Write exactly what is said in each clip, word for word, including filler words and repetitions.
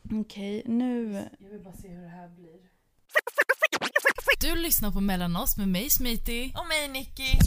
Okej, nu... Jag vill bara se hur det här blir. Du lyssnar på Mellan oss med mig Smitty och mig Nicky.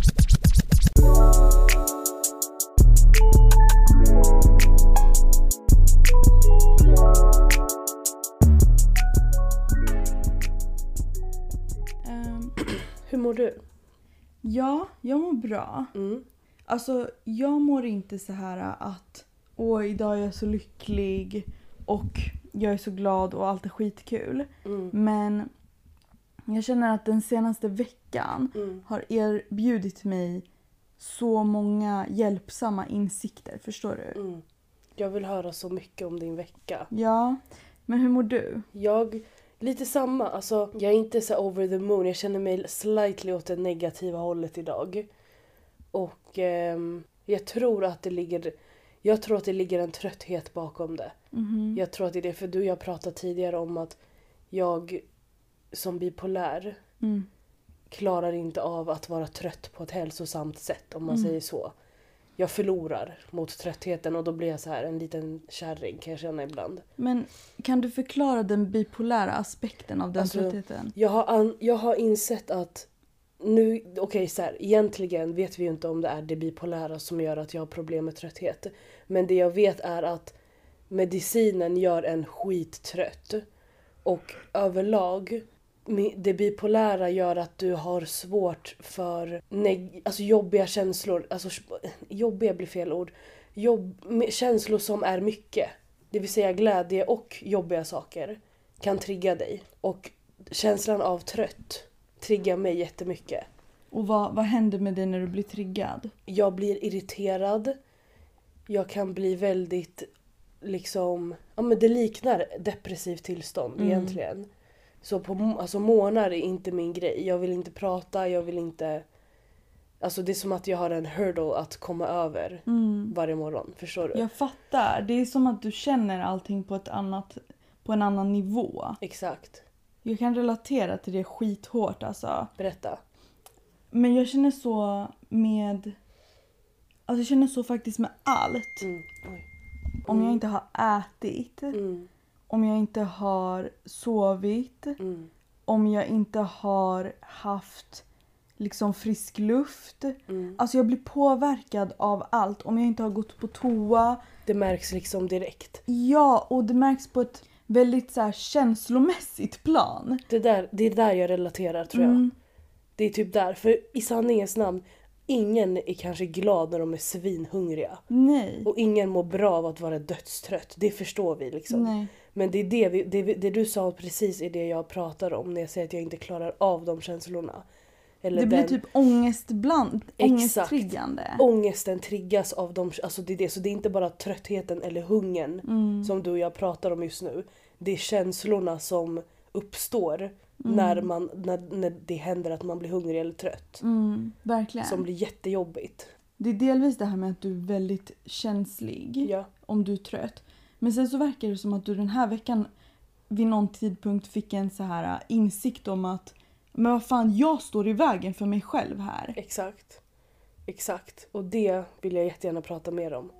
Um, hur mår du? Ja, jag mår bra. Mm. Alltså, jag mår inte så här att åh, idag är jag så lycklig och jag är så glad och allt är skitkul. Mm. Men jag känner att den senaste veckan Mm. har erbjudit mig så många hjälpsamma insikter, förstår du? Mm. Jag vill höra så mycket om din vecka. Ja, men hur mår du? Jag, lite samma, alltså jag är inte så over the moon. Jag känner mig slightly åt det negativa hållet idag. Och ehm, jag tror att det ligger Jag tror att det ligger en trötthet bakom det. Mm-hmm. Jag tror att det är det, för du och jag pratade tidigare om att jag som bipolär Mm. klarar inte av att vara trött på ett hälsosamt sätt, om man Mm. säger så. Jag förlorar mot tröttheten och då blir jag så här en liten kärring, kan jag känna ibland. Men kan du förklara den bipolära aspekten av den Alltså, tröttheten? Jag har, an, jag har insett att nu, okej okay, så här, egentligen vet vi ju inte om det är det bipolära som gör att jag har problem med trötthet. Men det jag vet är att medicinen gör en skittrött. Och överlag, det bipolära gör att du har svårt för neg- alltså jobbiga känslor. Alltså jobbiga blir fel ord. Jobb, känslor som är mycket. Det vill säga glädje och jobbiga saker kan trigga dig. Och känslan av trött triggar mig jättemycket. Och vad, vad händer med dig när du blir triggad? Jag blir irriterad. Jag kan bli väldigt liksom, ja men det liknar depressivt tillstånd mm. egentligen. Så på alltså månader är inte min grej. Jag vill inte prata, jag vill inte, alltså det är som att jag har en hurdle att komma över mm. varje morgon, förstår du? Jag fattar. Det är som att du känner allting på ett annat, på en annan nivå. Exakt. Jag kan relatera till det skithårt alltså. Berätta. Men jag känner så med, alltså jag känner så faktiskt med allt. Mm. Oj. Om Mm. jag inte har ätit, mm. om jag inte har sovit, mm. om jag inte har haft liksom frisk luft. Mm. Alltså jag blir påverkad av allt. Om jag inte har gått på toa. Det märks liksom direkt. Ja, och det märks på ett väldigt så här känslomässigt plan. Det, där, det är där jag relaterar, tror jag. Mm. Det är typ där. För i sanningens namn, ingen är kanske glad när de är svinhungriga. Nej. Och ingen mår bra av att vara dödstrött. Det förstår vi liksom. Nej. Men det är det, vi, det, det du sa precis är det jag pratar om när jag säger att jag inte klarar av de känslorna. Eller det blir den, typ ångestbland, ångesttriggande. Ångesten triggas av dem, alltså det är det. Så det är inte bara tröttheten eller hungern Mm. som du och jag pratar om just nu. Det är känslorna som uppstår Mm. när, man, när, när det händer att man blir hungrig eller trött. Mm, verkligen. Som blir jättejobbigt. Det är delvis det här med att du är väldigt känslig Ja. om du är trött. Men sen så verkar det som att du den här veckan vid någon tidpunkt fick en så här insikt om att men vad fan, jag står i vägen för mig själv här. Exakt. Exakt. Och det vill jag jättegärna prata mer om.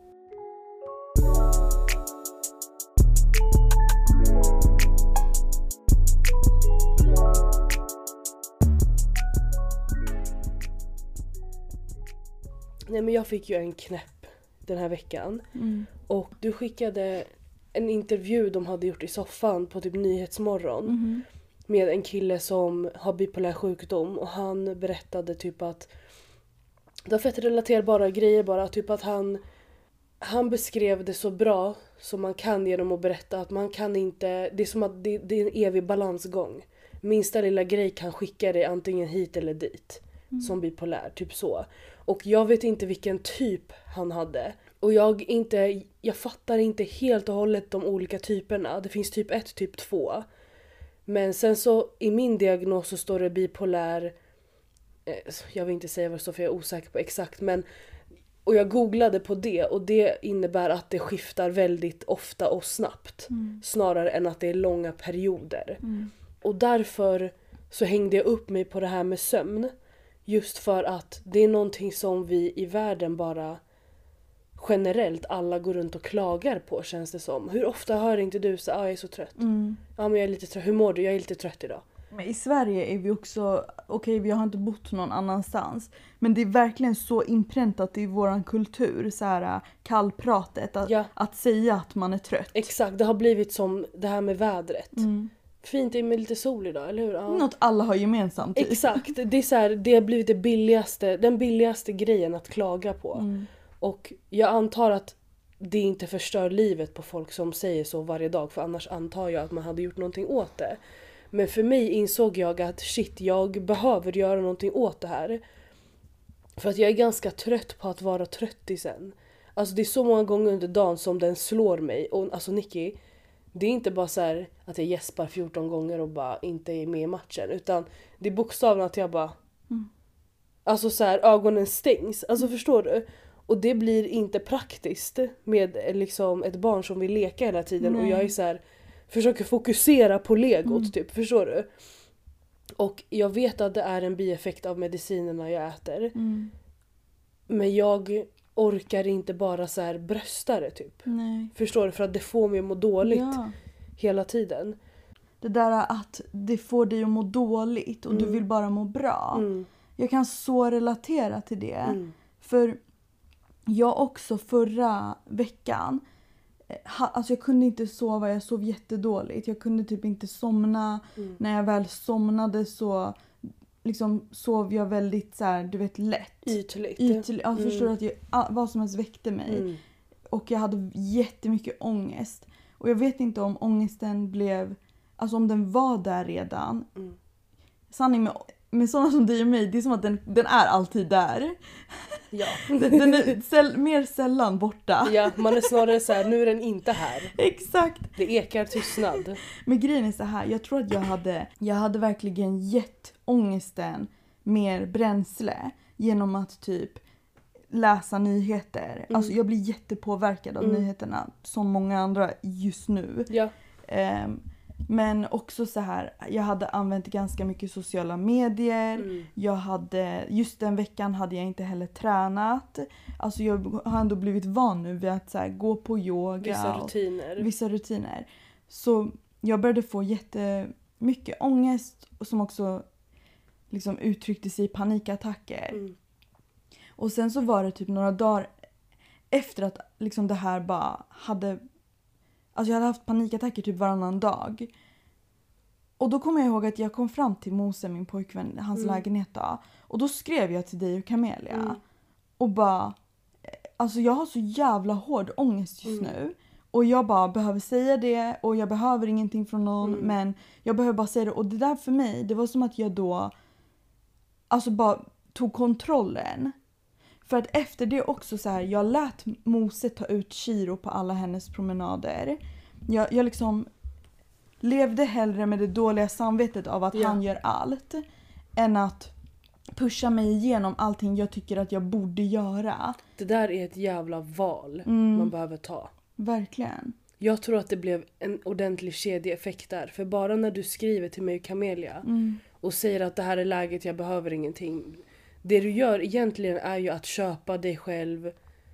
Nej, men jag fick ju en knäpp den här veckan. Mm. Och du skickade en intervju de hade gjort i soffan på typ Nyhetsmorgon. Mm. Med en kille som har bipolär sjukdom. Och han berättade typ att det var fett relaterbara grejer bara. Typ att han, han beskrev det så bra som man kan genom att berätta att man kan inte, det är som att det, det är en evig balansgång. Minsta lilla grej kan skicka dig antingen hit eller dit. Mm. Som bipolär, typ så. Och jag vet inte vilken typ han hade. Och jag inte, jag fattar inte helt och hållet de olika typerna. Det finns typ ett, typ två. Men sen så i min diagnos så står det bipolär. Eh, jag vill inte säga vad det står för jag är osäker på exakt. Men, och jag googlade på det och det innebär att det skiftar väldigt ofta och snabbt. Mm. Snarare än att det är långa perioder. Mm. Och därför så hängde jag upp mig på det här med sömn. Just för att det är någonting som vi i världen bara generellt alla går runt och klagar på, känns det som. Hur ofta hör inte du så ah, jag är så trött. Mm. Ja, men jag är lite trött. Hur mår du? Jag är lite trött idag. Men i Sverige är vi också, okej okay, vi har inte bott någon annanstans. Men det är verkligen så inpräntat i våran kultur, så här kallpratet. Att, ja. att säga att man är trött. Exakt, det har blivit som det här med vädret. Mm. Fint är med lite sol idag, eller hur? Ja. Något alla har gemensamt. Typ. Exakt, det är så här, det har blivit det billigaste, den billigaste grejen att klaga på. Mm. Och jag antar att det inte förstör livet på folk som säger så varje dag. För annars antar jag att man hade gjort någonting åt det. Men för mig insåg jag att shit, jag behöver göra någonting åt det här. För att jag är ganska trött på att vara tröttisen. Alltså det är så många gånger under dagen som den slår mig. Och alltså Nicky, det är inte bara så här att jag gäspar fjorton gånger och bara inte är med i matchen. Utan det är bokstavligen att jag bara... Mm. Alltså så här, ögonen stängs. Alltså förstår du? Och det blir inte praktiskt med liksom ett barn som vill leka hela tiden. Nej. Och jag är så här, försöker fokusera på legot mm. typ, förstår du? Och jag vet att det är en bieffekt av medicinerna jag äter. Mm. Men jag orkar inte bara så här brösta det typ. Nej. Förstår du? För att det får mig att må dåligt ja. hela tiden. Det där att det får dig att må dåligt och mm. du vill bara må bra. Mm. Jag kan så relatera till det. Mm. För jag också förra veckan, alltså jag kunde inte sova, jag sov jättedåligt. Jag kunde typ inte somna. Mm. När jag väl somnade så liksom sov jag väldigt så här, du vet, lätt. Ytligt. Ytligt. Jag mm. förstår att jag, vad som helst väckte mig. Mm. Och jag hade jättemycket ångest. Och jag vet inte om ångesten blev, alltså om den var där redan. Mm. Sanning med, med sådana som dig och mig, det är som att den, den är alltid där. Ja. Den, den är säll, mer sällan borta. Ja, man är snarare så här, nu är den inte här. Exakt. Det ekar tystnad. Men grejen är så här, jag tror att jag hade, jag hade verkligen gett ångesten mer bränsle genom att typ läsa nyheter. Mm. Alltså jag blir jättepåverkad av mm. nyheterna som många andra just nu. Ja. Um, men också så här, jag hade använt ganska mycket sociala medier. Mm. Jag hade, just den veckan hade jag inte heller tränat. Alltså jag har ändå blivit van nu vid att så här, gå på yoga. Vissa rutiner. Vissa rutiner. Så jag började få jättemycket ångest som också liksom uttryckte sig i panikattacker. Mm. Och sen så var det typ några dagar efter att liksom det här bara hade... Alltså jag hade haft panikattacker typ varannan dag. Och då kommer jag ihåg att jag kom fram till Mose, min pojkvän, hans mm. lägenhet då. Och då skrev jag till dig och Camelia. Mm. Och bara... Alltså jag har så jävla hård ångest just mm. nu. Och jag bara behöver säga det. Och jag behöver ingenting från någon. Mm. Men jag behöver bara säga det. Och det där för mig, det var som att jag då... Alltså bara tog kontrollen. För att efter det också så här, jag lät Mose ta ut Chiro på alla hennes promenader. Jag, jag liksom levde hellre med det dåliga samvetet av att ja. han gör allt. Än att pusha mig igenom allting jag tycker att jag borde göra. Det där är ett jävla val mm. man behöver ta. Verkligen. Jag tror att det blev en ordentlig kedjeeffekt där. För bara när du skriver till mig och Camelia mm. och säger att det här är läget, jag behöver ingenting. Det du gör egentligen är ju att köpa dig själv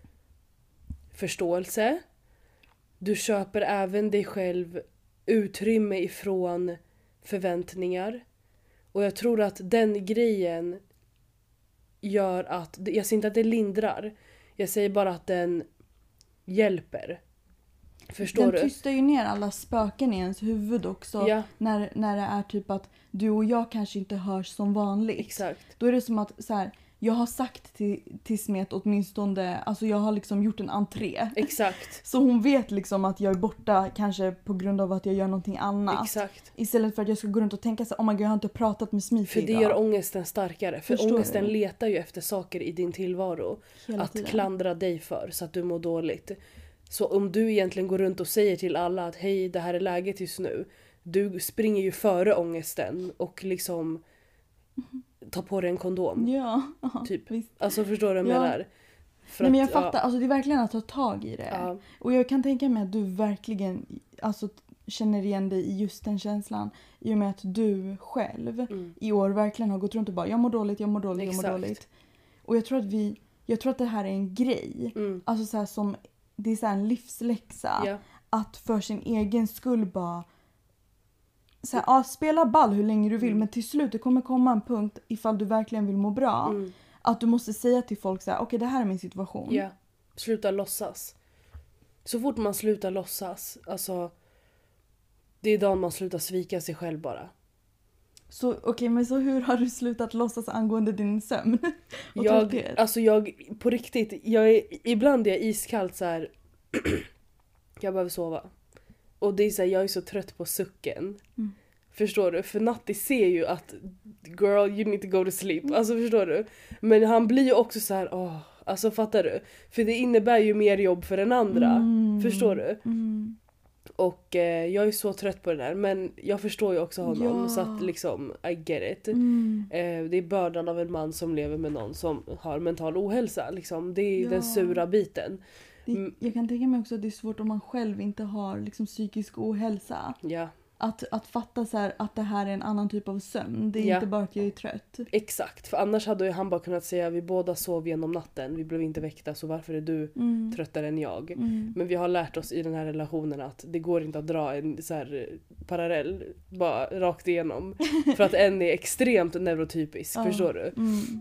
förståelse. Du köper även dig själv utrymme ifrån förväntningar. Och jag tror att den grejen gör att... Jag säger inte att det lindrar. Jag säger bara att den hjälper. Förstår den du? Den tystar ju ner alla spöken i ens huvud också. Ja. När, när det är typ att du och jag kanske inte hörs som vanligt. Exakt. Då är det som att så här, jag har sagt till, till Smet åtminstone, alltså jag har liksom gjort en entré. Exakt. Så hon vet liksom att jag är borta kanske på grund av att jag gör någonting annat. Exakt. Istället för att jag ska gå runt och tänka så, oh my god, jag har inte pratat med Smith För det idag. gör ångesten starkare. För Förstår ångesten du? letar ju efter saker i din tillvaro. Hela att tiden. klandra dig för så att du mår dåligt. Så om du egentligen går runt och säger till alla att hej, det här är läget just nu. Du springer ju före ångesten och liksom tar på dig en kondom. Ja, typ. Visst. Alltså förstår du vad jag Ja. menar? För Nej, men att, jag fattar, ja. alltså det är verkligen att ta tag i det. Ja. Och jag kan tänka mig att du verkligen alltså, känner igen dig i just den känslan. I och med att du själv Mm. i år verkligen har gått runt och bara jag mår dåligt, jag mår dåligt, Exakt. jag mår dåligt. Och jag tror att vi, jag tror att det här är en grej. Mm. Alltså så här som, det är så här en livsläxa. Ja. Att för sin egen skull bara så här, ja, spela ball hur länge du vill. Mm. Men till slut det kommer komma en punkt ifall du verkligen vill må bra. Mm. Att du måste säga till folk så här: okej, det här är min situation. Ja. Sluta låtsas. Så fort man slutar låtsas, alltså det är dagen man slutar svika sig själv bara. Så okej, okay, men så hur har du slutat låtsas angående din sömn? Och jag, trötthet? alltså jag, på riktigt, jag är, ibland är jag iskallt så här. Jag behöver sova. Och det är så här, jag är så trött på sucken. Mm. Förstår du? För Natti ser ju att girl, you need to go to sleep. Alltså förstår du? Men han blir ju också så här, åh, alltså fattar du? För det innebär ju mer jobb för den andra. Mm. Förstår du? Mm. Och eh, jag är så trött på det där. Men jag förstår ju också honom. Ja. Så att liksom, I get it. Mm. Eh, det är bördan av en man som lever med någon som har mental ohälsa. Liksom. Det är Ja. den sura biten. Det, jag kan tänka mig också att det är svårt om man själv inte har liksom psykisk ohälsa. Ja. Att, att fatta så här, att det här är en annan typ av sömn. Det är Ja. inte bara att jag är trött. Exakt, för annars hade ju han bara kunnat säga vi båda sov genom natten, vi blev inte väckta så varför är du Mm. tröttare än jag? Mm. Men vi har lärt oss i den här relationen att det går inte att dra en så här parallell bara rakt igenom. För att en är extremt neurotypisk, Ja. förstår du? Mm.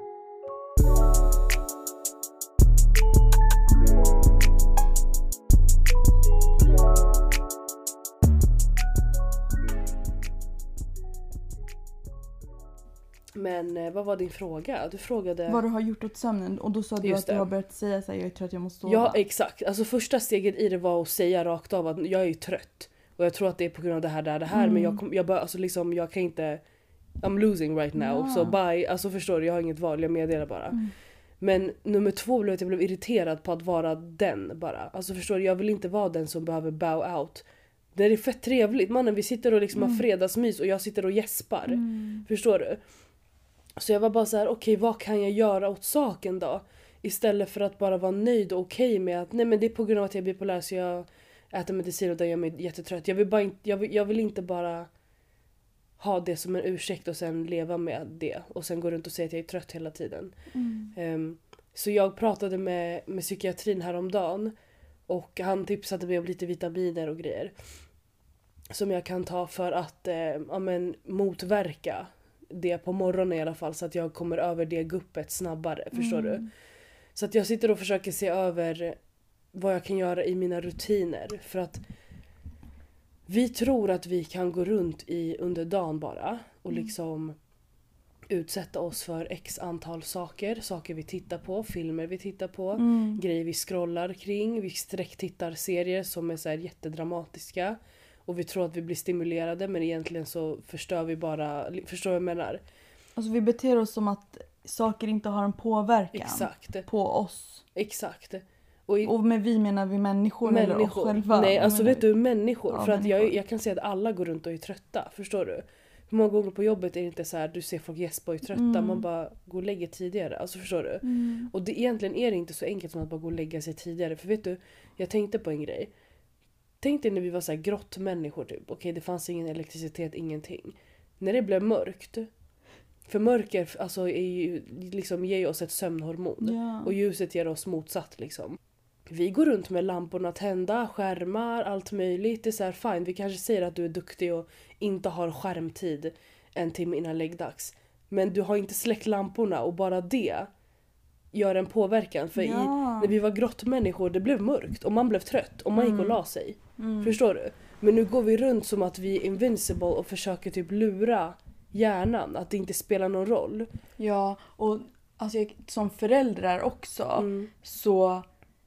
Men eh, vad var din fråga? Du frågade... Vad du har gjort åt sömnen. Och då sa du Just att du det. har börjat säga så här: jag är trött, jag måste sova. Ja, exakt. Alltså första steget i det var att säga rakt av att jag är trött. Och jag tror att det är på grund av det här, det här, det här. Mm. Men jag, kom, jag, bara, alltså liksom, jag kan inte... I'm losing right now. Ja. Så bye. Alltså förstår du, jag har inget val. Jag meddelar bara. Mm. Men nummer två blev att jag blev irriterad på att vara den bara. Alltså förstår du, jag vill inte vara den som behöver bow out. Det är fett trevligt. Mannen, vi sitter och liksom Mm. har fredagsmys och jag sitter och gäspar. Mm. Förstår du? Så jag var bara så här: okej, okay, vad kan jag göra åt saken då? Istället för att bara vara nöjd och okej okay med att nej men det är på grund av att jag är bipolär så jag äter medicin och det gör mig jättetrött. Jag vill, bara inte, jag, vill, jag vill inte bara ha det som en ursäkt och sen leva med det. Och sen gå runt och säga att jag är trött hela tiden. Mm. Um, så jag pratade med, med psykiatrin häromdagen. Och han tipsade mig om lite vitaminer och grejer. Som jag kan ta för att eh, ja, men, motverka det på morgonen i alla fall. Så att jag kommer över det guppet snabbare. Förstår Mm. du? Så att jag sitter och försöker se över vad jag kan göra i mina rutiner. För att vi tror att vi kan gå runt i under dagen bara. Och Mm. liksom utsätta oss för x antal saker. Saker vi tittar på, filmer vi tittar på. Mm. Grejer vi scrollar kring. Vi sträcktittar serier som är så här jättedramatiska. Och vi tror att vi blir stimulerade men egentligen så förstör vi bara, förstår vad jag menar? Alltså vi beter oss som att saker inte har en påverkan Exakt, på oss. exakt. Och, i, Och med vi menar vi människor, eller oss människor. själva. Nej, Vad alltså menar vet du, människor. Ja, för att jag, människor. jag kan säga att alla går runt och är trötta, förstår du? Hur många gånger på jobbet är det inte så här, du ser folk gäspa och är trötta, Mm. man bara går och lägger tidigare, alltså förstår du? Mm. Och det, egentligen är det inte så enkelt som att bara gå och lägga sig tidigare, för vet du, jag tänkte på en grej. Tänk dig när vi var så här grottmänniskor typ. Okej, det fanns ingen elektricitet, ingenting. När det blev mörkt. För mörker alltså, är ju, liksom, ger ju oss ett sömnhormon. Ja. Och ljuset ger oss motsatt liksom. Vi går runt med lamporna tända, skärmar, allt möjligt. Det är så här, fine, vi kanske säger att du är duktig och inte har skärmtid en timme innan läggdags. Men du har inte släckt lamporna och bara det gör en påverkan. För Ja. i, när vi var grottmänniskor, det blev mörkt och man blev trött och man gick och la sig. Mm. Förstår du? Men nu går vi runt som att vi är invincible och försöker typ lura hjärnan att det inte spelar någon roll. Ja, och alltså jag, som föräldrar också Mm. så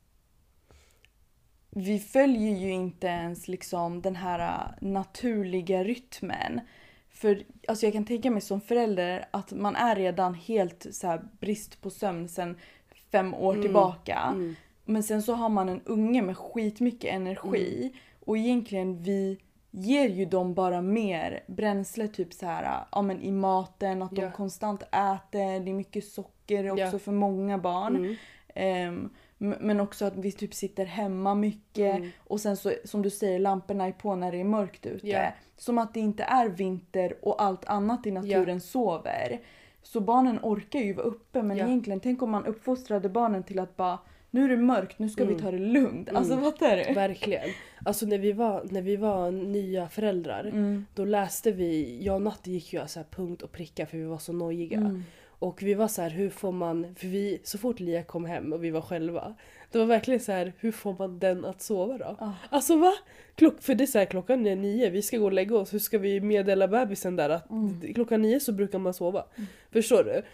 vi följer ju inte ens liksom den här uh, naturliga rytmen. För alltså jag kan tänka mig som förälder att man är redan helt så här brist på sömn sedan fem år Mm. tillbaka. Mm. Men sen så har man en unge med skitmycket energi. Mm. Och egentligen vi ger ju dem bara mer bränsle typ så här, ja, men i maten. Att Ja. de konstant äter. Det är mycket socker också Ja. för många barn. Mm. Ehm, m- men också att vi typ sitter hemma mycket. Mm. Och sen så som du säger, lamporna är på när det är mörkt ute. Ja. Som att det inte är vinter och allt annat i naturen sover. Så barnen orkar ju vara uppe. Men Ja. egentligen, tänk om man uppfostrade barnen till att bara, nu är det mörkt, nu ska Mm. vi ta det lugnt. Alltså Mm. vad är det? Verkligen. Alltså när vi var, när vi var nya föräldrar, Mm. då läste vi, jag och Natte gick ju så här punkt och pricka för vi var så nojiga. Mm. Och vi var så här, hur får man, för vi, så fort Lia kom hem och vi var själva, det var verkligen så här, hur får man den att sova då? Ah. Alltså va? Klock, för det är så här, klockan är nio, vi ska gå och lägga oss, hur ska vi meddela bebisen där att Mm. klockan nio så brukar man sova? Förstår du?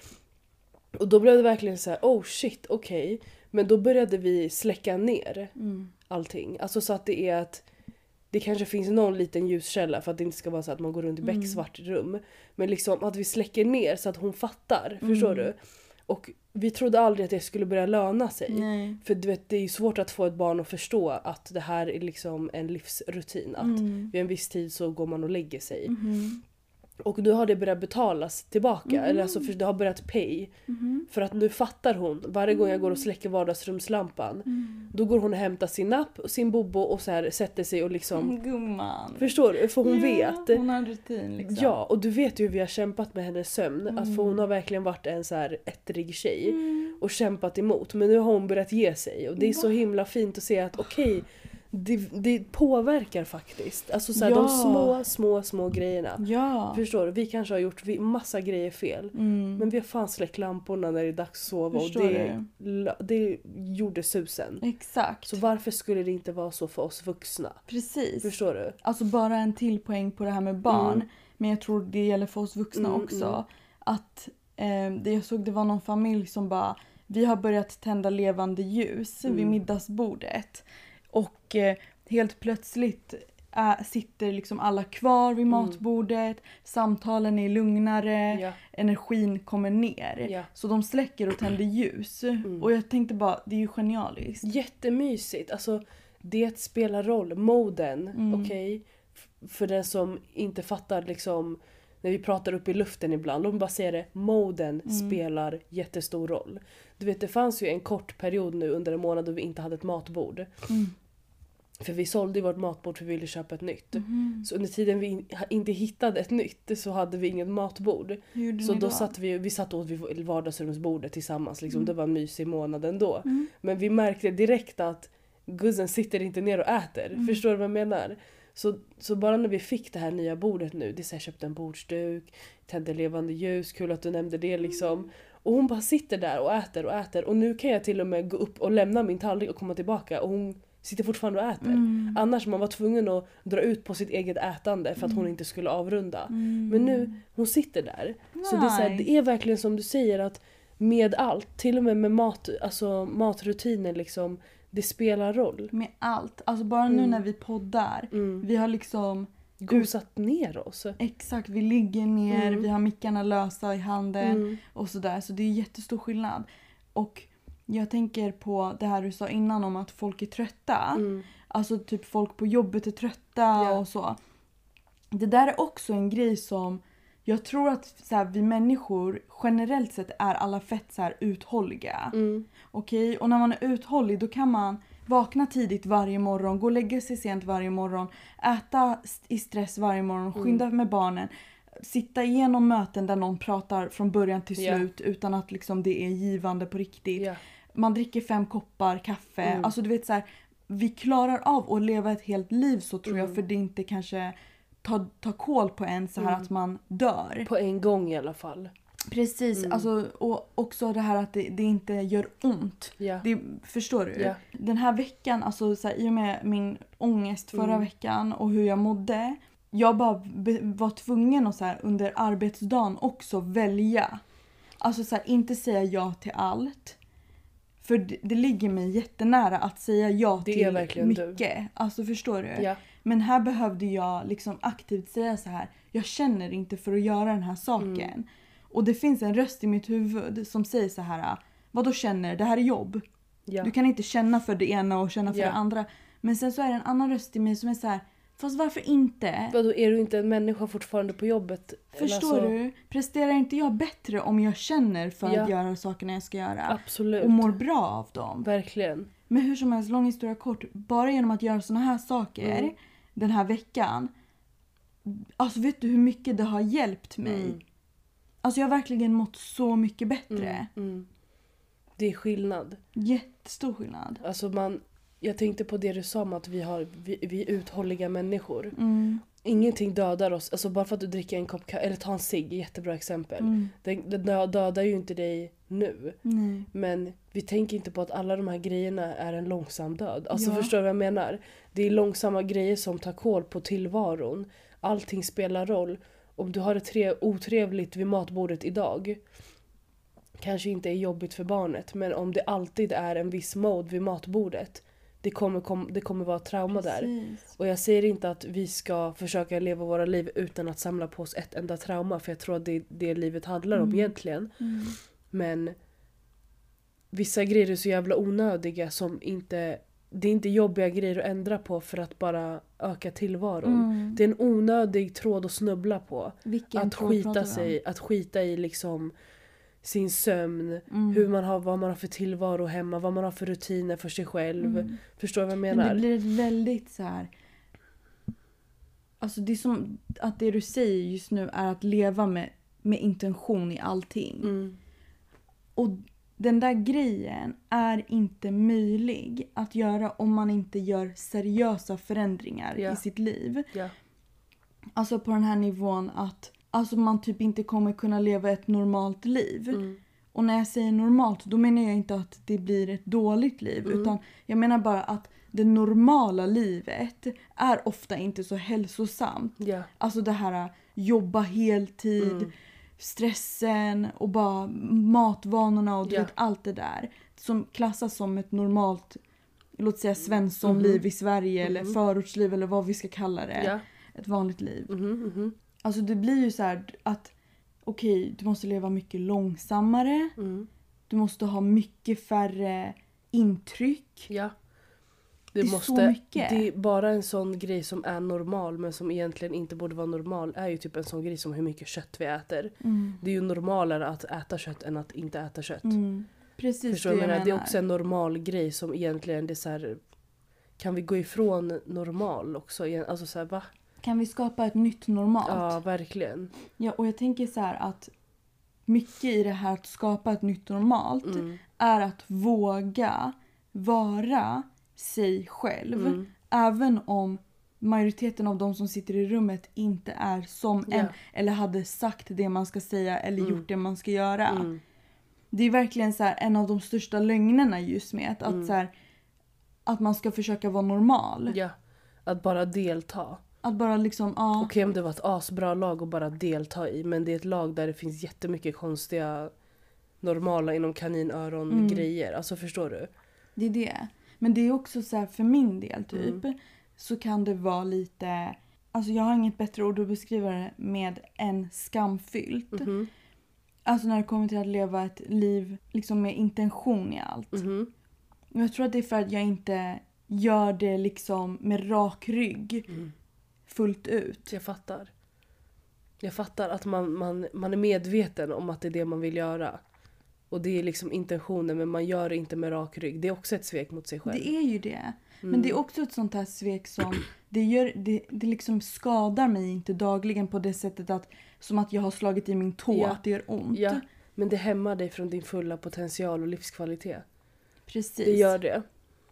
Och då blev det verkligen så här, oh shit, okej. Okay. Men då började vi släcka ner Mm. allting. Alltså så att det är att det kanske finns någon liten ljuskälla för att det inte ska vara så att man går runt i Mm. becksvart rum. Men liksom att vi släcker ner så att hon fattar, Mm. förstår du? Och vi trodde aldrig att det skulle börja löna sig. Nej. För du vet, det är ju svårt att få ett barn att förstå att det här är liksom en livsrutin. Att Mm. vid en viss tid så går man och lägger sig. Mhm. Och nu har det börjat betalas tillbaka. Mm. Eller alltså för det har börjat pay. Mhm. För att nu fattar hon. Varje gång jag går och släcker vardagsrumslampan. Mm. Då går hon och hämtar sin napp och sin bobo och så här sätter sig och liksom... Gumman. Förstår du? För hon Ja, vet. Hon har en rutin liksom. Ja, och du vet ju hur vi har kämpat med hennes sömn. Mm. Att för hon har verkligen varit en så här ettrig tjej. Mm. Och kämpat emot. Men nu har hon börjat ge sig. Och det är så himla fint att se att okej, okay, det, det påverkar faktiskt. Alltså så här, Ja. de små, små, små grejerna. Ja. Förstår du? Vi kanske har gjort vi- massa grejer fel. Mm. Men vi har fan släckt lamporna när det är dags att sova. Förstår och det, la- det gjorde susen. Exakt. Så varför skulle det inte vara så för oss vuxna? Precis. Förstår du? Alltså bara en till poäng på det här med barn. Mm. Men jag tror det gäller för oss vuxna Mm, också. mm. Att eh, det jag såg det var någon familj som bara, vi har börjat tända levande ljus Mm. vid middagsbordet. Och eh, helt plötsligt äh, sitter liksom alla kvar vid matbordet. Samtalen är lugnare. Ja. Energin kommer ner. Ja. Så de släcker och tänder ljus. Mm. Och jag tänkte bara, det är ju genialiskt. Jättemysigt. Alltså, det spelar roll. Moden, Mm. okej? F- För den som inte fattar liksom... När vi pratar upp i luften ibland, de bara säger det. Moden Mm. spelar jättestor roll. Du vet, det fanns ju en kort period nu under en månad då vi inte hade ett matbord. Mm. För vi sålde ju vårt matbord för vi ville köpa ett nytt. Mhm. Så under tiden vi in- inte hittade ett nytt så hade vi inget matbord. Hur gjorde Så ni då då? satt vi, vi satt åt vid vardagsrumsbordet tillsammans. Liksom. Mm. Det var en mysig månad ändå. Mm. Men vi märkte direkt att guzzen sitter inte ner och äter. Mm. Förstår du vad jag menar? Så, så bara när vi fick det här nya bordet nu. Det är så jag köpte en bordsduk, tände levande ljus. Kul att du nämnde det liksom. Och hon bara sitter där och äter och äter. Och nu kan jag till och med gå upp och lämna min tallrik och komma tillbaka. Och hon sitter fortfarande och äter. Mm. Annars man var tvungen att dra ut på sitt eget ätande för att hon inte skulle avrunda. Mm. Men nu, hon sitter där. Så det är, så här, Nice. det är verkligen som du säger att med allt, till och med med mat, alltså matrutiner liksom, det spelar roll. Med allt. Alltså bara nu Mm. när vi poddar. Mm. Vi har liksom... Gosat ner oss. Exakt, vi ligger ner, Mm. vi har mickarna lösa i handen Mm. och sådär. Så det är jättestor skillnad. Och jag tänker på det här du sa innan om att folk är trötta. Mm. Alltså typ folk på jobbet är trötta Ja. och så. Det där är också en grej som jag tror att så här, vi människor generellt sett är alla fett så här uthålliga. Mm. Okej, och när man är uthållig då kan man vakna tidigt varje morgon, gå och lägga sig sent varje morgon, äta st- i stress varje morgon, skynda med barnen, sitta igenom möten där någon pratar från början till Ja. slut utan att liksom det är givande på riktigt. Ja. Man dricker fem koppar kaffe. Mm. Alltså du vet så här, vi klarar av att leva ett helt liv så tror jag Mm. för det inte kanske tar ta koll på en så här Mm. att man dör. På en gång i alla fall. Precis, Mm. alltså, och också det här att det, det inte gör ont. Ja. Det, förstår du? Ja. Den här veckan, alltså så här, i och med min ångest förra Mm. veckan och hur jag mådde. Jag bara be, var tvungen att så här, under arbetsdagen också välja. Alltså så här, inte säga ja till allt. För det, det ligger mig jättenära att säga ja Det är till verkligen du. mycket. Alltså förstår du? Ja. Men här behövde jag liksom aktivt säga så här. Jag känner inte för att göra den här saken. Mm. Och det finns en röst i mitt huvud som säger så här. Vad då känner? Det här är jobb. Ja. Du kan inte känna för det ena och känna för Ja. det andra. Men sen så är det en annan röst i mig som är så här. Fast varför inte? Vadå, är du inte en människa fortfarande på jobbet? Förstår Alltså, du? Presterar inte jag bättre om jag känner för Ja. att göra sakerna jag ska göra? Absolut. Och mår bra av dem? Verkligen. Men hur som helst, lång historia kort. Bara genom att göra såna här saker Mm. den här veckan. Alltså vet du hur mycket det har hjälpt mig? Mm. Alltså jag har verkligen mått så mycket bättre. Mm, mm. Det är skillnad. Jättestor skillnad. Alltså man, jag tänkte på det du sa om att vi, har, vi, vi är uthålliga människor. Mm. Ingenting dödar oss. Alltså bara för att du dricker en kopp kaffe, eller tar en cigg, jättebra exempel. Mm. Det, det dödar ju inte dig nu. Nej. Men vi tänker inte på att alla de här grejerna är en långsam död. Alltså Ja. förstår du vad jag menar? Det är långsamma grejer som tar kål på tillvaron. Allting spelar roll. Om du har det tre- otrevligt vid matbordet idag, kanske inte är jobbigt för barnet. Men om det alltid är en viss mode vid matbordet, det kommer, kom, det kommer vara trauma där. Precis. Och jag säger inte att vi ska försöka leva våra liv utan att samla på oss ett enda trauma. För jag tror att det är det livet handlar om Mm. egentligen. Mm. Men vissa grejer är så jävla onödiga som inte... Det är inte jobbiga grejer att ändra på för att bara öka tillvaron. Mm. Det är en onödig tråd att snubbla på. Vilken Att tråd pratar skita, vi om? sig, att skita i liksom sin sömn, Mm. hur man har, vad man har för tillvaro hemma, vad man har för rutiner för sig själv. Mm. Förstår du vad jag Men menar? det blir ett väldigt så här. Alltså det är som att det du säger just nu är att leva med, med intention i allting. Mm. Och den där grejen är inte möjlig att göra om man inte gör seriösa förändringar Ja. i sitt liv. Ja. Alltså på den här nivån att alltså man typ inte kommer kunna leva ett normalt liv. Mm. Och när jag säger normalt, då menar jag inte att det blir ett dåligt liv. Mm. Utan jag menar bara att det normala livet är ofta inte så hälsosamt. Ja. Alltså det här jobba heltid, Mm. stressen och bara matvanorna och du Ja. vet, allt det där. Som klassas som ett normalt, låt säga svenssonliv Mhm. i Sverige eller Mhm. förortsliv eller vad vi ska kalla det. Ja. Ett vanligt liv. Mhm, mhm. Alltså det blir ju så här att okej, du måste leva mycket långsammare. Mm. Du måste ha mycket färre intryck. Ja. Det är måste, så mycket. Det är bara en sån grej som är normal men som egentligen inte borde vara normal är ju typ en sån grej som hur mycket kött vi äter. Mm. Det är ju normalare att äta kött än att inte äta kött. Mm. Precis Förstår det du? jag Jag menar. menar? Det är också en normal grej som egentligen det är så här, kan vi gå ifrån normal också? Igen? Alltså så här, va? Kan vi skapa ett nytt normalt? Ja, verkligen. Ja, och jag tänker så här att mycket i det här att skapa ett nytt normalt Mm. är att våga vara sig själv. Mm. Även om majoriteten av de som sitter i rummet inte är som Ja. en eller hade sagt det man ska säga eller Mm. gjort det man ska göra. Mm. Det är verkligen så här en av de största lögnerna just med att, Mm. att, så här, att man ska försöka vara normal. Ja, att bara delta. Att bara liksom, ja. Okej om det var ett asbra lag att bara delta i, men det är ett lag där det finns jättemycket konstiga normala inom kaninöron Mm. grejer. Alltså förstår du? Det är det. Men det är också så här för min del typ. Mm. Så kan det vara lite, alltså jag har inget bättre ord att beskriva det med än skamfyllt. Mhm. Alltså när det kommer till att leva ett liv liksom med intention i allt. Mhm. Och jag tror att det är för att jag inte gör det liksom med rak rygg Mm. fullt ut. Jag fattar. Jag fattar att man, man, man är medveten om att det är det man vill göra. Och det är liksom intentionen, men man gör det inte med rak rygg. Det är också ett svek mot sig själv. Det är ju det. Men Mm. det är också ett sånt här svek som det, gör, det, det liksom skadar mig inte dagligen på det sättet att som att jag har slagit i min tå, Ja. att det gör ont. Ja, men det hämmar dig från din fulla potential och livskvalitet. Precis. Det gör det.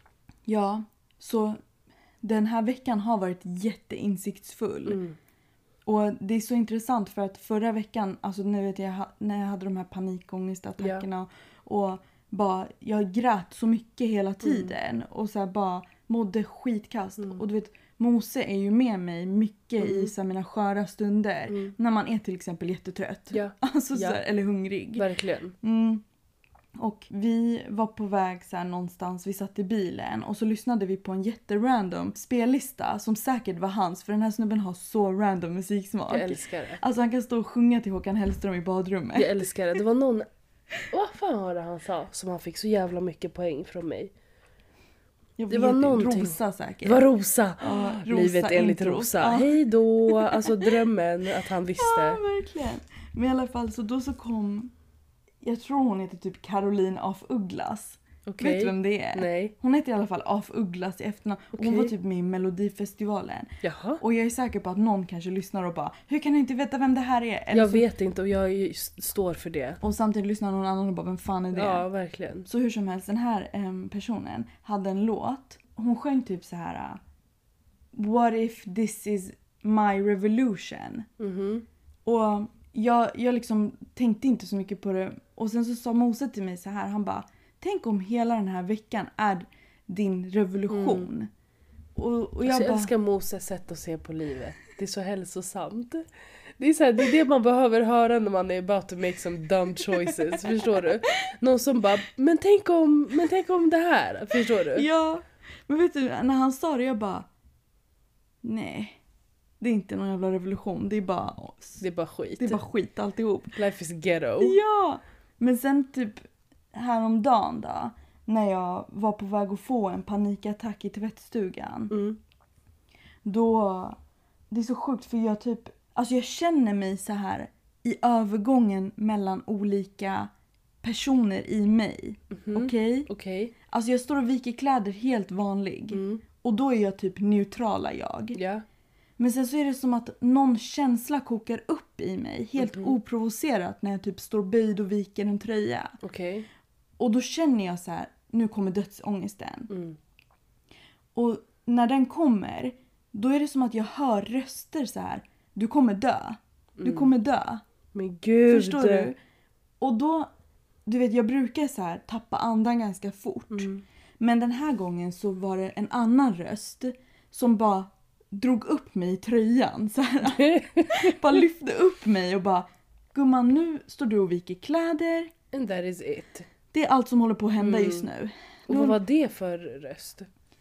Ja, så den här veckan har varit jätteinsiktsfull. Mm. Och det är så intressant för att förra veckan, alltså nu vet jag när jag hade de här panikångestattackerna och bara, jag grät så mycket hela tiden och så här bara mådde skitkast. Mm. Och du vet, Mose är ju med mig mycket Mm. i så här, mina sköra stunder. Mm. När man är till exempel jättetrött. Ja, Alltså, Ja. så här, eller hungrig. verkligen. Mm. Och vi var på väg så här någonstans, vi satt i bilen och så lyssnade vi på en jätterandom spellista som säkert var hans, för den här snubben har så random musiksmak. Jag älskar det. Alltså han kan stå och sjunga till Håkan Hellström i badrummet. Jag älskar det. Det var någon... Vad fan var det han sa som han fick så jävla mycket poäng från mig? Jag det vet var inte, någonting- Rosa säkert. Det var Rosa! Ja, Rosa Livet enligt intro. Rosa. Ja. Hej då! Alltså drömmen att han visste. Ja, verkligen. Men i alla fall så då så kom, jag tror hon heter typ Caroline af Ugglas. Okay. Vet du vem det är? Nej. Hon heter i alla fall Af Ugglas i efternamn. Okay. Hon var typ med i Melodifestivalen. Jaha. Och jag är säker på att någon kanske lyssnar och bara, hur kan du inte veta vem det här är? Eller jag så... vet inte och jag är, står för det. Och samtidigt lyssnar någon annan och bara, vem fan är det? Ja, verkligen. Så hur som helst, den här um, personen hade en låt. Hon sjöng typ så här: uh, What if this is my revolution? Mhm. Och jag, jag liksom tänkte inte så mycket på det. Och sen så sa Mose till mig så här, han bara, tänk om hela den här veckan är din revolution. Mm. Och, och jag, alltså, jag bara... älskar Moses sätt att se på livet. Det är så hälsosamt. Det är, så här, det är det man behöver höra när man är about to make some dumb choices. Förstår du? Någon som bara, men tänk om, men tänk om det här. Förstår du? Ja, men vet du, när han sa det, jag bara, nej. Det är inte någon jävla revolution, det är bara det är bara skit. Det är bara skit alltihop. Life is ghetto. Ja, men sen typ häromdagen då, när jag var på väg att få en panikattack i tvättstugan. Mm. Då, det är så sjukt för jag typ, alltså jag känner mig så här i övergången mellan olika personer i mig. Mm-hmm. Okej? Okej. Okay. Alltså jag står och viker kläder helt vanlig. Mm. Och då är jag typ neutrala jag. Ja. Yeah. Men sen så är det som att någon känsla kokar upp i mig. Helt mm-hmm. oprovocerat när jag typ står böjd och viker en tröja. Okej. Okay. Och då känner jag så här, nu kommer dödsångesten. Mm. Och när den kommer, då är det som att jag hör röster så här. Du kommer dö. Du Mm. kommer dö. Men gud. Förstår du? Och då, du vet, jag brukar så här tappa andan ganska fort. Mm. Men den här gången så var det en annan röst som bara drog upp mig i tröjan. Så här. Bara lyfte upp mig och bara, gumman, nu står du och viker kläder. And that is it. Det är allt som håller på att hända mm. just nu. Och vad var det för röst?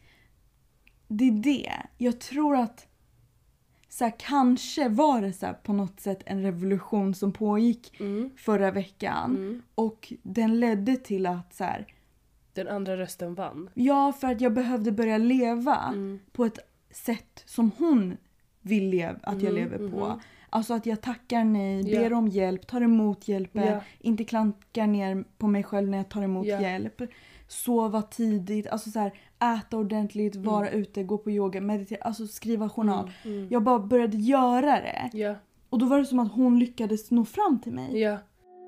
Det är det. Jag tror att så här, kanske var det så här, på något sätt en revolution som pågick mm. förra veckan. Mm. Och den ledde till att så här, den andra rösten vann. Ja, för att jag behövde börja leva mm. på ett sätt som hon vill leva, att jag mm. lever på. Mm. Alltså att jag tackar nej, ber yeah. om hjälp, tar emot hjälpen. Yeah. Inte klankar ner på mig själv när jag tar emot yeah. hjälp. Sova tidigt, alltså så här, äta ordentligt, mm. vara ute, gå på yoga, meditera, alltså skriva journal. Mm. Mm. Jag bara började göra det. Yeah. Och då var det som att hon lyckades nå fram till mig. Ja. Yeah.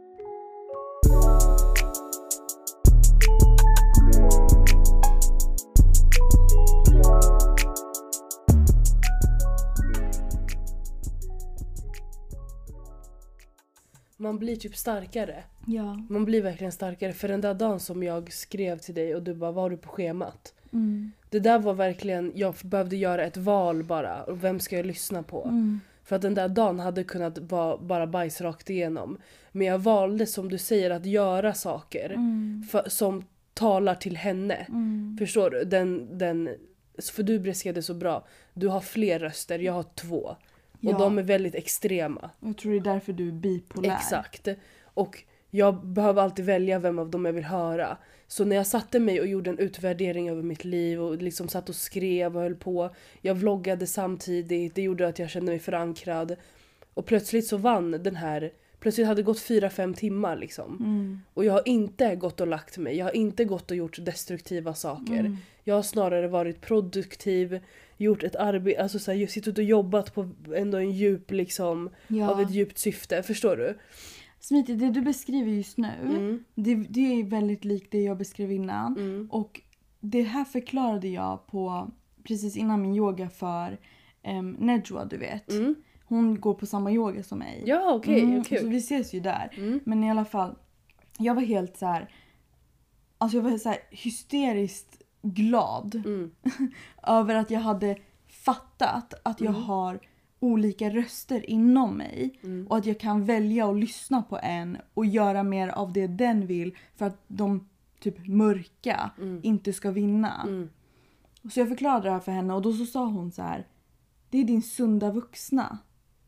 Man blir typ starkare. Ja. Man blir verkligen starkare. För den där dagen som jag skrev till dig och du bara, var du på schemat? Mm. Det där var verkligen, jag behövde göra ett val bara. Och vem ska jag lyssna på? Mm. För att den där dagen hade kunnat vara bara bajs rakt igenom. Men jag valde, som du säger, att göra saker Mm. för, som talar till henne. Mm. Förstår du? Den, den, för du beskrev det så bra. Du har fler röster, jag har två. Ja. Och de är väldigt extrema. Jag tror det är därför du är bipolär. Exakt. Och jag behöver alltid välja vem av dem jag vill höra. Så när jag satte mig och gjorde en utvärdering över mitt liv och liksom satt och skrev och höll på. Jag vloggade samtidigt. Det gjorde att jag kände mig förankrad. Och plötsligt så vann den här. Plötsligt hade det gått fyra, fem timmar liksom. Mm. Och jag har inte gått och lagt mig. Jag har inte gått och gjort destruktiva saker. Mm. Jag har snarare varit produktiv. Gjort ett arbete. Alltså så här, jag suttit och jobbat på ändå en djup liksom. Ja. Av ett djupt syfte. Förstår du? Smiti, det du beskriver just nu, Mm. det, det är väldigt likt det jag beskrev innan. Mm. Och det här förklarade jag på precis innan min yoga för um, Nejwa, du vet. Mm. Hon går på samma yoga som mig. Ja, okej. Okay, mm, kul. Så vi ses ju där. Mm. Men i alla fall, jag var helt så här, alltså jag var så här hysteriskt glad Mm. över att jag hade fattat att jag Mm. har olika röster inom mig. Mm. Och att jag kan välja att lyssna på en och göra mer av det den vill för att de typ mörka Mm. inte ska vinna. Mm. Så jag förklarade det här för henne och då så sa hon så här: det är din sunda vuxna.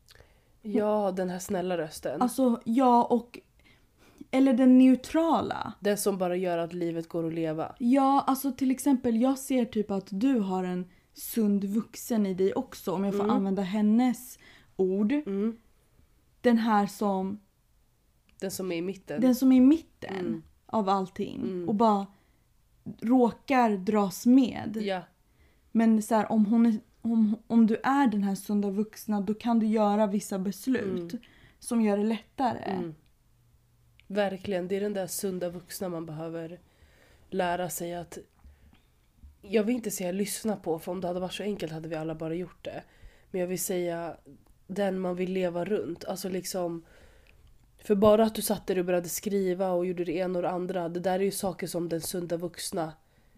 Ja, den här snälla rösten. Alltså ja, och eller den neutrala. Den som bara gör att livet går att leva. Ja, alltså till exempel jag ser typ att du har en sund vuxen i dig också, om jag får Mm. använda hennes ord. Mm. Den här som Den som är i mitten. den som är i mitten Mm. av allting Mm. och bara råkar dras med. Ja. Men så här, om, hon är, om, om du är den här sunda vuxna, då kan du göra vissa beslut Mm. som gör det lättare. Mm. Verkligen, det är den där sunda vuxna man behöver lära sig att... Jag vill inte säga lyssna på, för om det hade varit så enkelt hade vi alla bara gjort det. Men jag vill säga den man vill leva runt. Alltså liksom... För bara att du satt där och började skriva och gjorde det ena och det andra. Det där är ju saker som den sunda vuxna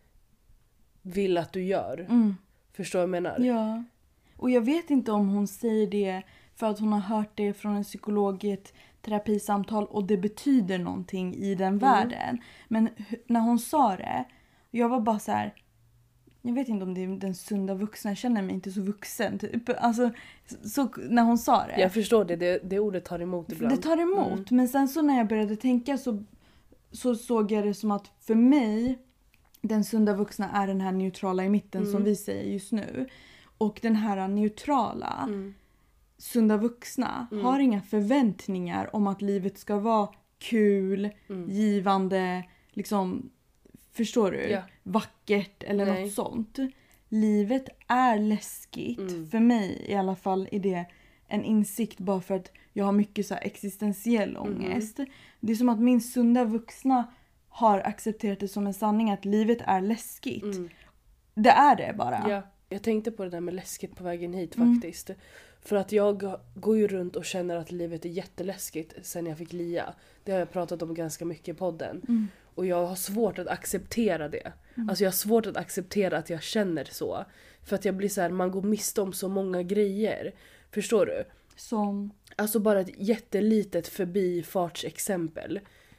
vill att du gör. Mm. Förstår vad jag menar? Ja. Och jag vet inte om hon säger det för att hon har hört det från en psykolog i ett terapisamtal och det betyder någonting i den mm. världen. Men när hon sa det, jag var bara så här. Jag vet inte om det är den sunda vuxna. Jag känner mig inte så vuxen. Typ. Alltså, så, när hon sa det. Jag förstår det. Det, det ordet tar emot ibland. Det tar emot. Mm. Men sen så när jag började tänka så, så såg jag det som att för mig, den sunda vuxna är den här neutrala i mitten mm. som vi säger just nu. Och den här neutrala, mm. sunda vuxna mm. har inga förväntningar om att livet ska vara kul, mm. givande, liksom... Förstår du? Ja. Vackert eller Nej. något sånt. Livet är läskigt. Mm. För mig i alla fall är det en insikt bara för att jag har mycket så här existentiell ångest. Mm. Det är som att min sunda vuxna har accepterat det som en sanning att livet är läskigt. Mm. Det är det bara. Ja. Jag tänkte på det där med läskigt på vägen hit Mm. faktiskt. För att jag går ju runt och känner att livet är jätteläskigt sen jag fick Lia. Det har jag pratat om ganska mycket i podden. Mm. Och jag har svårt att acceptera det. Mm. Alltså jag har svårt att acceptera att jag känner så. För att jag blir så här, man går miste om så många grejer. Förstår du? Som? Alltså bara ett jättelitet förbifartsexempel.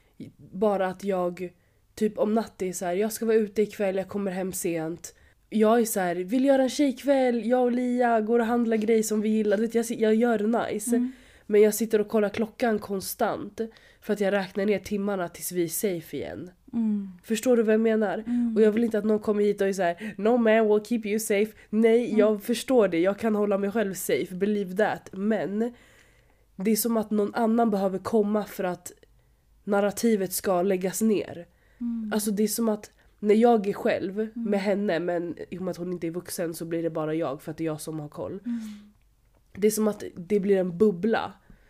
Bara att jag, typ om natten är så här, jag ska vara ute ikväll, jag kommer hem sent. Jag är så här, vill göra en tjejkväll, jag och Lia går och handlar grejer som vi gillar. Jag, jag gör det nice. Mm. Men jag sitter och kollar klockan konstant. För att jag räknar ner timmarna tills vi är safe igen. Mm. Förstår du vad jag menar? Mm. Och jag vill inte att någon kommer hit och är så här, no man will keep you safe. Nej, mm. jag förstår det. Jag kan hålla mig själv safe. Believe that. Men det är som att någon annan behöver komma för att narrativet ska läggas ner. Mm. Alltså det är som att när jag är själv mm. med henne, men i och med att hon inte är vuxen så blir det bara jag för att det är jag som har koll. Mm. Det är som att det blir en bubbla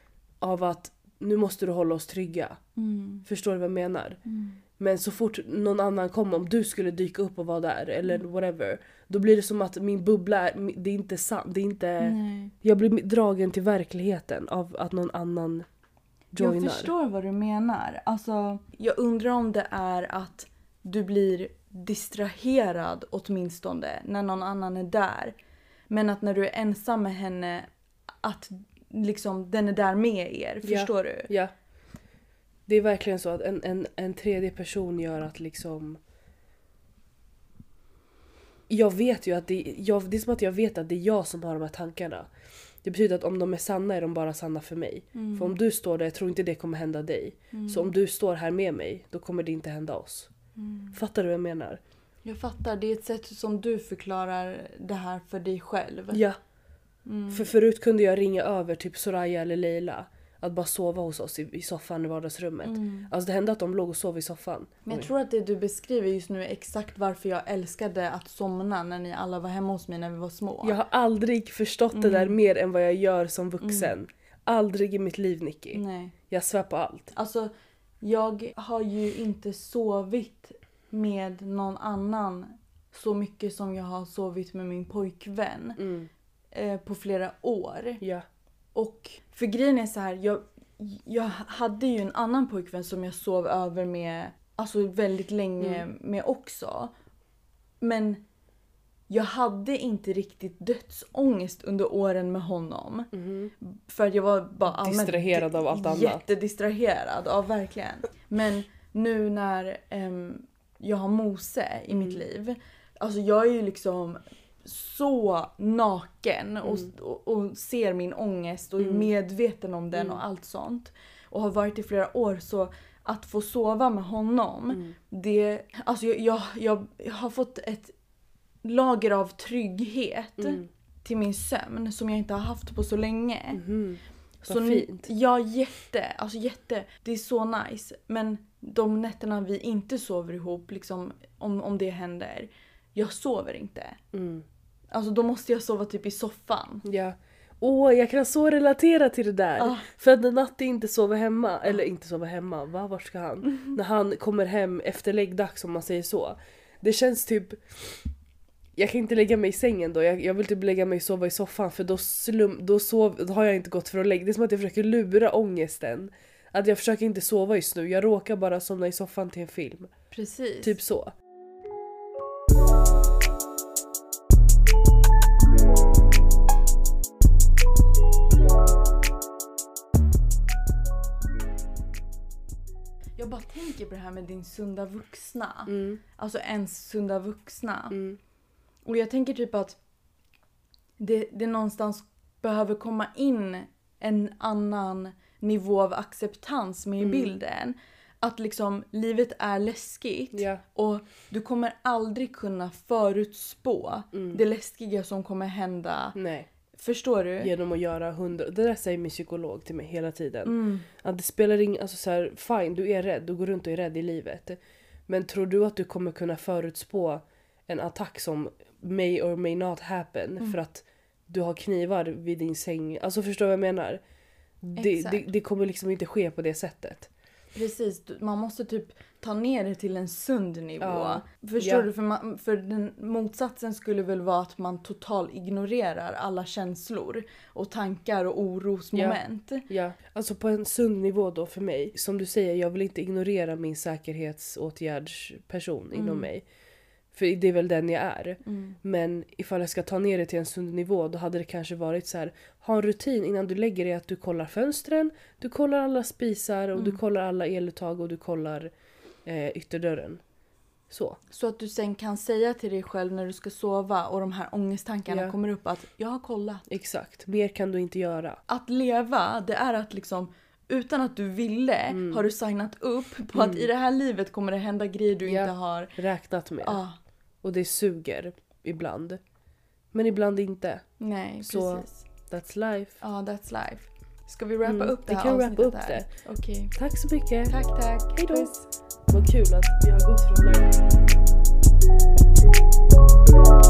av att nu måste du hålla oss trygga. Mm. Förstår du vad jag menar? Mm. Men så fort någon annan kommer, om du skulle dyka upp och vara där eller mm. whatever, då blir det som att min bubbla är, det är inte sant, det är inte Nej. Jag blir dragen till verkligheten av att någon annan joinar. Jag förstår vad du menar. Alltså, jag undrar om det är att du blir distraherad åtminstone när någon annan är där. Men att när du är ensam med henne, att liksom den är där med er. Förstår ja. du? Ja. Det är verkligen så att en, en, en tredje person gör att liksom... Jag vet ju att det, jag, det är som att jag vet att det är jag som har de här tankarna. Det betyder att om de är sanna är de bara sanna för mig. Mm. För om du står där, jag tror inte det kommer hända dig. Mm. Så om du står här med mig, då kommer det inte hända oss. Mm. Fattar du vad jag menar? Jag fattar, det är ett sätt som du förklarar det här för dig själv. Ja. Mm. För förut kunde jag ringa över typ Soraya eller Leila. Att bara sova hos oss i, i soffan i vardagsrummet. Mm. Alltså det hände att de låg och sov i soffan. Men jag tror att det du beskriver just nu är exakt varför jag älskade att somna när ni alla var hemma hos mig när vi var små. Jag har aldrig förstått mm. det där mer än vad jag gör som vuxen. Mm. Aldrig i mitt liv, Nicky. Nej. Jag svär på allt. Alltså, jag har ju inte sovit med någon annan så mycket som jag har sovit med min pojkvän mm. eh, på flera år. Ja. Och för grejen är så här, jag, jag hade ju en annan pojkvän som jag sov över med alltså väldigt länge mm. med också. Men jag hade inte riktigt dödsångest under åren med honom. Mm. För jag var bara allmänt distraherad av allt annat. Jättedistraherad, ja verkligen. Men nu när um, jag har Mose i mm. mitt liv. Alltså jag är ju liksom så naken och, mm. och, och ser min ångest och är mm. medveten om den mm. och allt sånt. Och har varit i flera år, så att få sova med honom. Mm. Det, alltså jag, jag, jag har fått ett lager av trygghet mm. till min sömn som jag inte har haft på så länge. Mm. Så fint. Ja, jätte, alltså jätte. Det är så nice. Men de nätterna vi inte sover ihop, liksom, om, om det händer, jag sover inte. Mm. Alltså då måste jag sova typ i soffan. Ja. Åh, jag kan så relatera till det där. Ah. För att när Natti inte sover hemma, eller inte sover hemma, va? Vart ska han? Mm. När han kommer hem efter läggdags, om man säger så. Det känns typ... Jag kan inte lägga mig i sängen då. Jag, jag vill typ lägga mig och sova i soffan. För då, slum, då, sov, då har jag inte gått för att lägga. Det är som att jag försöker lura ångesten. Att jag försöker inte sova just nu. Jag råkar bara somna i soffan till en film. Precis. Typ så. Jag bara tänker på det här med din sunda vuxna. Mm. Alltså ens sunda vuxna. Mm. Och jag tänker typ att det, det någonstans behöver komma in en annan nivå av acceptans med i Mm. bilden. Att liksom livet är läskigt. Ja. Och du kommer aldrig kunna förutspå Mm. det läskiga som kommer hända. Nej. Förstår du? Genom att göra hundra... Det där säger min psykolog till mig hela tiden. Mm. Att det spelar ingen... Alltså så här, fine, du är rädd. Du går runt och är rädd i livet. Men tror du att du kommer kunna förutspå en attack som may or may not happen Mm. för att du har knivar vid din säng? Alltså förstår vad jag menar? Det, Exakt. det, det kommer liksom inte ske på det sättet. Precis, du- man måste typ ta ner det till en sund nivå. Ja. Förstår Ja. du? För, man, för den motsatsen skulle väl vara att man totalt ignorerar alla känslor och tankar och orosmoment. Ja, alltså på en sund nivå då för mig. Som du säger, jag vill inte ignorera min säkerhetsåtgärdsperson inom Mm. mig. För det är väl den jag är. Mm. Men ifall jag ska ta ner det till en sund nivå, då hade det kanske varit så här: ha en rutin innan du lägger dig, att du kollar fönstren, du kollar alla spisar och Mm. du kollar alla eluttag och du kollar eh, ytterdörren. Så. Så att du sen kan säga till dig själv när du ska sova och de här ångesttankarna Ja. kommer upp att jag har kollat. Exakt. Mer kan du inte göra. Att leva, det är att liksom utan att du ville Mm. har du signat upp på att Mm. i det här livet kommer det hända grejer du Ja. inte har. Räknat med. Ah, Och det suger ibland. Men ibland inte. nej, Så- precis. That's life. Ja, that's life. Ska vi wrappa Mm, upp det vi här kan wrappa avsnittet upp där? det. Okej. Tack så mycket. Tack, tack. Hej då. Puss. Vad kul att vi har gått från live.